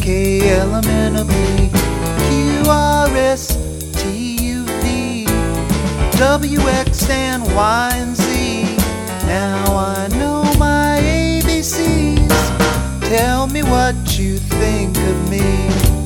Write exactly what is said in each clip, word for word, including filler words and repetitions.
K, L, M, N, O, P, Q, R, S, T, U, V, W, X, and Y, and Z. Now I know my A B Cs. Tell me what you think of me.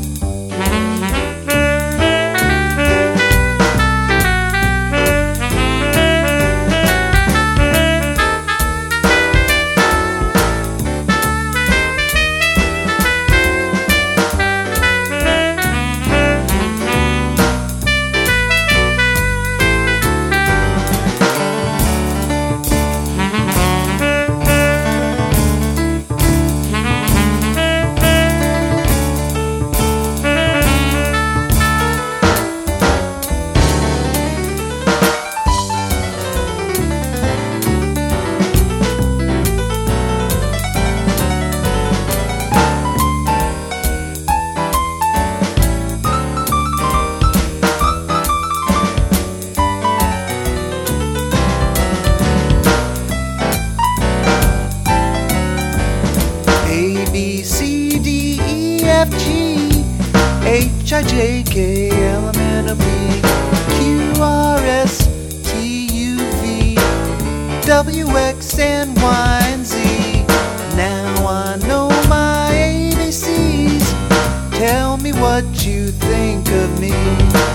A, B, C, D, E, F, G, H, I, J, K, L, M, N, O, P, Q, R, S, T, U, V, W, X, and Y, and Z. Now I know my A B Cs. Tell me what you think of me.